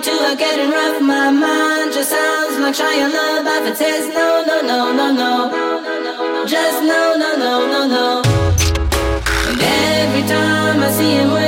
two are getting rough. My mind just sounds like Shia LaBeouf. It says no, no, no, no, no. Just no, no, no, no, no. And every time I see him